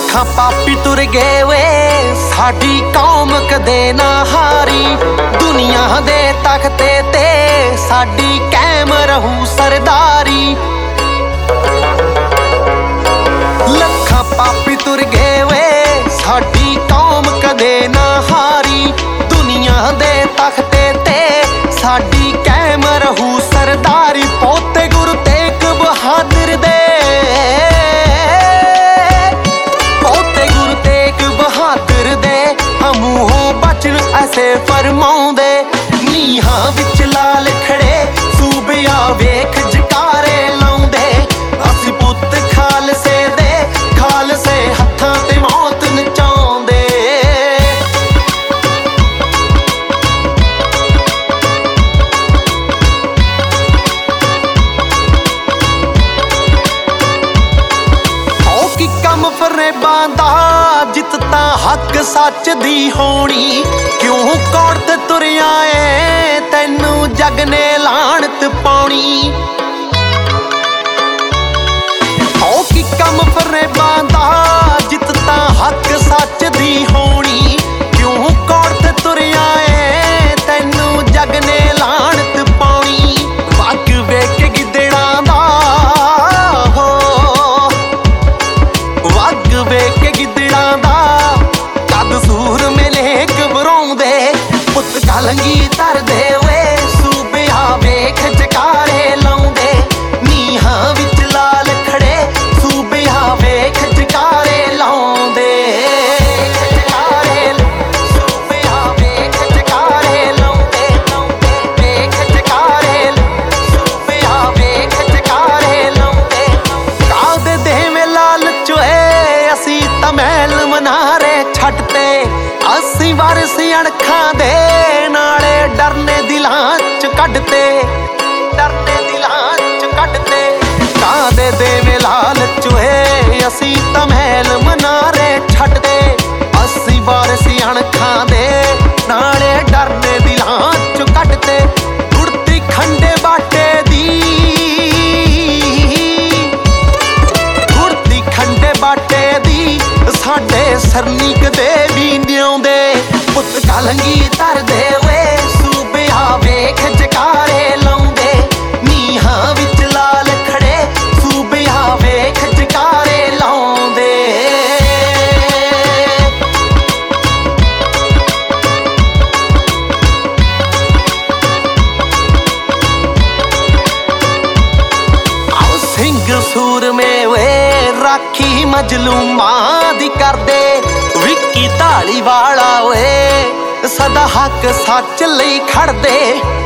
ਲੱਖਾਂ ਪਾਪੀ ਤੁਰ ਗਏ ਵੇ ਸਾਡੀ ਕੌਮ ਕਦੇ ਨਾ ਹਾਰੀ। ਦੁਨੀਆ ਦੇ ਤਖਤੇ ਤੇ ਸਾਡੀ ਕਾਇਮ ਰਹੂ ਸਰਦਾਰੀ। ਲੱਖਾਂ ਪਾਪੀ ਤੁਰ ਗਏ ਵੇ ਸਾਡੀ ਕੌਮ ਕਦੇ ਨਾ ਹਾਰੀ। ਦੁਨੀਆ ਦੇ ਤਖਤੇ ਤੇ ਸਾਡੀ ਕਾਇਮ ਰਹੂ ਸਰਦਾਰੀ। ਪੋਤੇ ਗੁਰੂ ਤੇਗ ਬਹਾਦਰ ਦੇ ਮੂੰਹੋਂ ਬਚਨ ਐਸੇ ਫਰਮਾਉਂਦੇ। ਨੀਹਾਂ ਵਿੱਚ ਲਾਲ ਖੜੇ ਸੂਬਿਆਂ ਵੇਖ ਜਕਾਰੇ ਲਾਉਂਦੇ। ਅਸੀਂ ਪੁੱਤ ਖਾਲਸੇ ਦੇ ਖਾਲਸੇ ਹੱਥਾਂ ਤੇ ਮੌਤ ਨਚਾਉਂਦੇ। ਉਹ ਕੀ ਕੰਮ ਫਰੇਬਾਂ ਦਾ ਜਿੱਤ ਤਾਂ ਹੱਕ ਸੱਚ ਦੀ ਹੋਣੀ। ਕਿਉਂ ਕੌੜ ਤੇ ਤੁਰਿਆ ਏ ਤੈਨੂੰ ਜੱਗ ਨੇ ਲਾਹਣਤ ਪਾਉਣੀ। ਹੋ ਕੀ ਕੰਮ ਫਰੇਬਾਂ ਦਾ ਜਿੱਤ ਤਾਂ ਹੱਕ ਸੱਚ ਦੀ ਹੋਣੀ। ਕਿਉਂ ਕੌੜ ਤੇ ਤੁਰਿਆ ਏ ਤੈਨੂੰ ਜੱਗ ਨੇ ਲਾਹਣਤ ਪਾਉਣੀ। ਵਗ ਵੇਖ ਕੇ ਗਿੱਦੜਾਂ ਦਾ ਵਗ ਵੇਖ ਕੇ ਗਿੱਦੜਾਂ ਦਾ ਸੂਰ ਮੇਲੇ ਘਬਰਾਉਂਦੇ। ਪੁੱਤ ਕਲੰਗੀ ਧਰਦੇ ਵੇ ਸੂਬਿਆਂ ਵੇਖ ਜਕਾਰੇ ਲਾਉਂਦੇ। ਨੀਹਾਂ ਵਿੱਚ ਲਾਲ ਖੜੇ ਸੂਬਿਆਂ ਵੇਖ ਜਕਾਰੇ ਲਾਉਂਦੇ। ਸੂਬਿਆਂ ਵੇਖ ਜਕਾਰੇ ਲਾਉਂਦੇ। ਵੇਖ ਜਕਾਰੇ ਸੂਬਿਆਂ ਵੇਖ ਜਕਾਰੇ ਲਾਉਂਦੇ। ਕਾਹਦੇ ਦੇਵੇਂ ਲਾਲਚੋਏ ਅਸੀਂ ਤਾਂ ਮਹਿਲ ਮਨਾਰੇ ਛੱਡਤੇ। ਅਸੀਂ ਵਾਰਿਸ ਅਣਖਾਂ ਦੇ ਨਾਲੇ ਡਰਨੇ ਦਿਲਾਂ ਚ ਕੱਢਤੇ। ਡਰਨੇ ਦਿਲਾਂ ਚ ਕੱਢਤੇ। ਕਾਹਦੇ ਦੇਵੇਂ ਲਾਲਚੋਏ ਅਸੀਂ ਤਾਂ ਮਹਿਲ ਮਨਾਰੇ ਛੱਡਤੇ। ਅਸੀਂ ਵਾਰਿਸ ਅਣਖਾਂ ਦੇ ਨਾਲੇ ਡਰਨੇ ਦਿਲਾਂ ਚ ਕੱਢਤੇ। ਗੁੜਤੀ ਖੰਡੇ ਬਾਟੇ ਦੀ ਗੁੜਤੀ ਖੰਡੇ ਬਾਟੇ ਦੀ ਸਾਡੇ ਸਰਨੀ ਕਦੇ ਵੀ ਨਿਆਉਂਦੇ। ਪੁੱਤ ਕਲੰਗੀ ਧਰਦੇ ਵੇ ਸੂਬਿਆਂ ਵੇਖ ਜਕਾਰੇ ਲਾਉਂਦੇ। ਨੀਹਾਂ ਵਿੱਚ ਲਾਲ ਖੜੇ ਸੂਬਿਆਂ ਵੇਖ ਜਕਾਰੇ ਲਾਉਂਦੇ। ਆਓ ਸਿੰਘ ਸੂਰਮੇ ਵੇ ਰਾਖੀ ਮਜਲੂਮਾਂ ਦੀ ਕਰਦੇ। ਵਿੱਕੀ ਢਾਲੀਵਾਲਾ ਓਏ ਸਦਾ ਹੱਕ ਸੱਚ ਲਈ ਖੜਦੇ।